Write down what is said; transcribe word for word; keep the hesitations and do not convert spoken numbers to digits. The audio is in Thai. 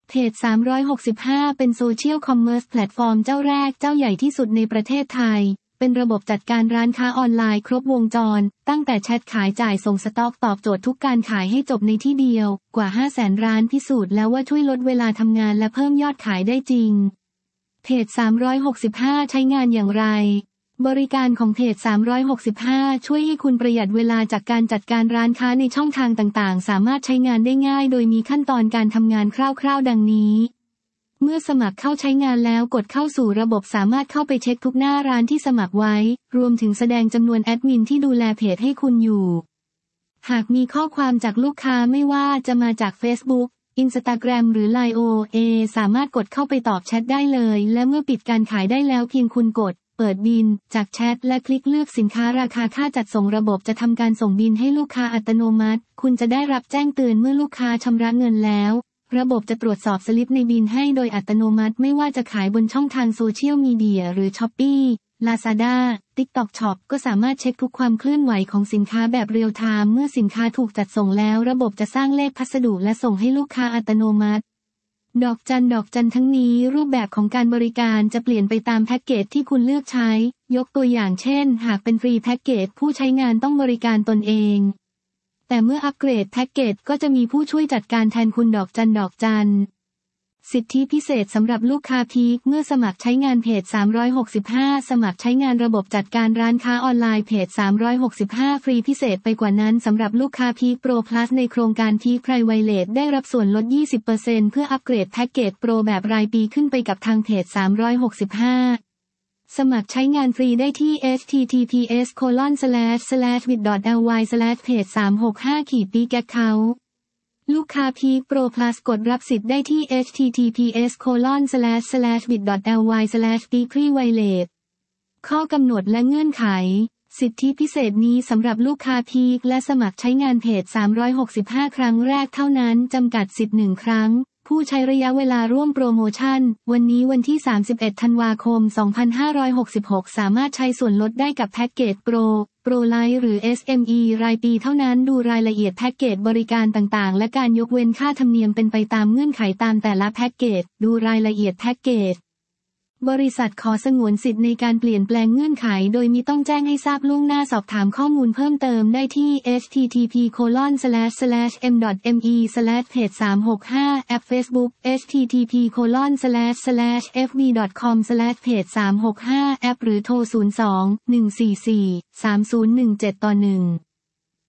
เพจสามร้อยหกสิบห้าเป็นโซเชียลคอมเมอร์สแพลตฟอร์มเจ้าแรกเจ้าใหญ่ที่สุดในประเทศไทยเป็นระบบจัดการร้านค้าออนไลน์ครบวงจรตั้งแต่แชทขายจ่ายส่งสต็อกตอบโจทย์ทุกการขายให้จบในที่เดียวกว่า ห้าแสน ร้านพิสูจน์แล้วว่าช่วยลดเวลาทำงานและเพิ่มยอดขายได้จริงเพจสามร้อยหกสิบห้าใช้งานอย่างไรบริการของเพจสามร้อยหกสิบห้าช่วยให้คุณประหยัดเวลาจากการจัดการร้านค้าในช่องทางต่างๆสามารถใช้งานได้ง่ายโดยมีขั้นตอนการทำงานคร่าวๆดังนี้เมื่อสมัครเข้าใช้งานแล้วกดเข้าสู่ระบบสามารถเข้าไปเช็คทุกหน้าร้านที่สมัครไว้รวมถึงแสดงจำนวนแอดมินที่ดูแลเพจให้คุณอยู่หากมีข้อความจากลูกค้าไม่ว่าจะมาจาก Facebook Instagram หรือ ไลน์ โอ เอ สามารถกดเข้าไปตอบแชทได้เลยและเมื่อปิดการขายได้แล้วเพียงคุณกดเปิดบิลจากแชทและคลิกเลือกสินค้าราคาค่าจัดส่งระบบจะทำการส่งบิลให้ลูกค้าอัตโนมัติคุณจะได้รับแจ้งเตือนเมื่อลูกค้าชำระเงินแล้วระบบจะตรวจสอบสลิปในบิลให้โดยอัตโนมัติไม่ว่าจะขายบนช่องทางโซเชียลมีเดียหรือ Shopee Lazada TikTok Shop ก็สามารถเช็คทุกความเคลื่อนไหวของสินค้าแบบเรียลไทม์เมื่อสินค้าถูกจัดส่งแล้วระบบจะสร้างเลขพัสดุและส่งให้ลูกค้าอัตโนมัติดอกจันดอกจันทั้งนี้รูปแบบของการบริการจะเปลี่ยนไปตามแพ็กเกจที่คุณเลือกใช้ยกตัวอย่างเช่นหากเป็นฟรีแพ็กเกจผู้ใช้งานต้องบริการตนเองแต่เมื่ออัปเกรดแพ็กเกจก็จะมีผู้ช่วยจัดการแทนคุณดอกจันดอกจันสิทธิพิเศษสำหรับลูกค้าพีคเมื่อสมัครใช้งานเพจสามร้อยหกสิบห้าสมัครใช้งานระบบจัดการร้านค้าออนไลน์เพจสามร้อยหกสิบห้าฟรีพิเศษไปกว่านั้นสำหรับลูกค้าพีคโปรพลัสในโครงการพีคไพรไวเลตได้รับส่วนลด ยี่สิบเปอร์เซ็นต์ เพื่ออัปเกรดแพ็กเกจโปรแบบรายปีขึ้นไปกับทางเพจสามร้อยหกสิบห้าสมัครใช้งานฟรีได้ที่ เอช ที ที พี เอส โคลอน สแลช สแลช บิต ดอท แอล วาย สแลช เพจ สามหกห้า ปีแกคเคาท์ลูกค้าพีคโปรพลัสกดรับสิทธิ์ได้ที่ เอช ที ที พี เอส โคลอน สแลช สแลช บิต ดอท แอล วาย สแลช ปีพรีไวเลตข้อกำหนดและเงื่อนไขสิทธิพิเศษนี้สำหรับลูกค้าพีคและสมัครใช้งานเพจสามร้อยหกสิบห้าครั้งแรกเท่านั้นจำกัดสิทธิ์หนึ่งครั้งผู้ใช้ระยะเวลาร่วมโปรโมชั่นวันนี้วันที่สามสิบเอ็ดธันวาคมสองพันห้าร้อยหกสิบหกสามารถใช้ส่วนลดได้กับแพ็กเกจโปรโปรไลท์หรือ เอส เอ็ม อี รายปีเท่านั้นดูรายละเอียดแพ็กเกจบริการต่างๆและการยกเว้นค่าธรรมเนียมเป็นไปตามเงื่อนไขตามแต่ละแพ็กเกจดูรายละเอียดแพ็กเกจบริษัทขอสงวนสิทธิ์ในการเปลี่ยนแปลงเงื่อนไขโดยมิต้องแจ้งให้ทราบล่วงหน้าสอบถามข้อมูลเพิ่มเติมได้ที่ เอช ที ที พี โคลอน สแลช สแลช เอ็ม ดอท เอ็ม อี สแลช เพจ สามหกห้า แอป Facebook เอช ที ที พี โคลอน สแลช สแลช เอฟ บี ดอท คอม สแลช เพจ สามหกห้า แอปหรือโทร ศูนย์ สอง หนึ่ง สี่ สี่ สาม ศูนย์ หนึ่ง เจ็ด ต่อ หนึ่ง